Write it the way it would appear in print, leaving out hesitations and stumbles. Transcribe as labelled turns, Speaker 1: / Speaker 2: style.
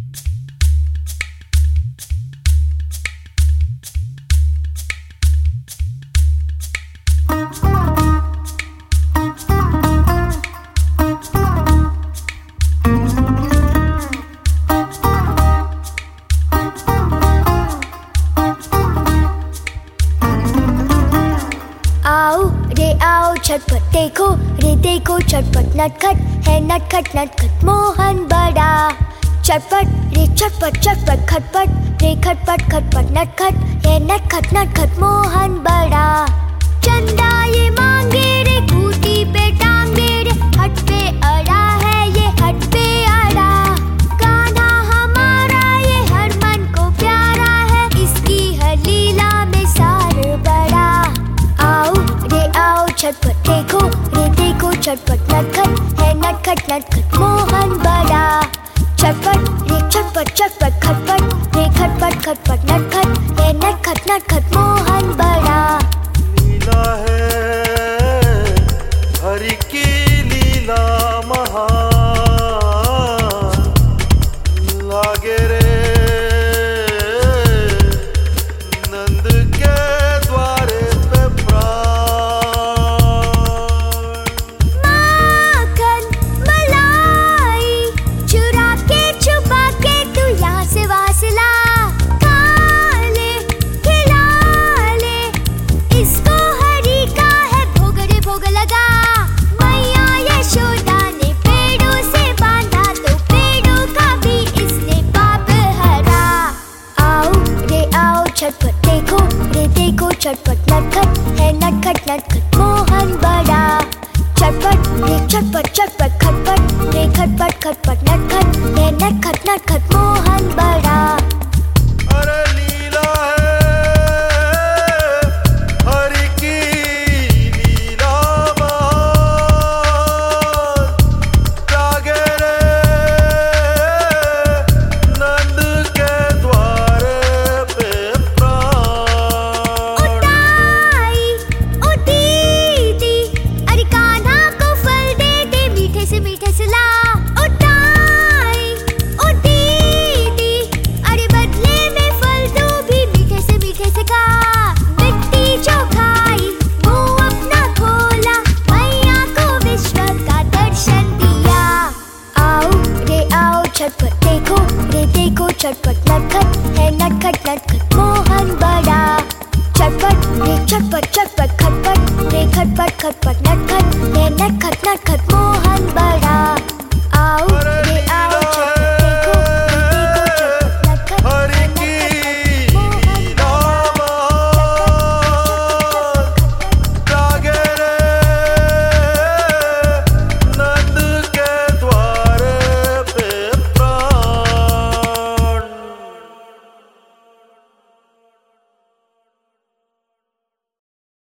Speaker 1: झटपट देखो रे देखो चटपट नटखट है नटखट नटखट मोहन बड़ा। चटपट रे चटपट चटपट खटपट रे खटपट खटपट नटखट है नटखट नटखट मोहन बड़ा। चंदा ये मांगे रे खूंटी पे टांगे रे हट पे अड़ा है ये हट पे अड़ा। गाना हमारा ये हर मन को प्यारा है इसकी हर लीला में सार बड़ा। आओ रे आओ झटपट देखो रे देखो चटपट नटखट है नटखट नटखट मोहन बड़ा। चटपट रे चटपट चटपट खटपट रे खटपट खटपट नटखट है नटखट नटखट मोहन बड़ा।
Speaker 2: लीला है हरि की लीला महान लागे रे नंद के द्वारे पे प्राण।
Speaker 1: माखन मलाई चुरा के छुपा के तू यहाँ से वास ला। खा ले खिला ले इसको हरि का है भोग रे भोग लगा। मैया यशोदा ने पेड़ों से बांधा तो पेड़ों का भी इसने पाप हरा। आओ रे आओ झटपट देखो रे देखो चटपट नटखट है नटखट नटखट मोहन बड़ा। चटपट रे चटपट चटपट खटपट रे खटपट खटपट नटखट है नटखट नटखट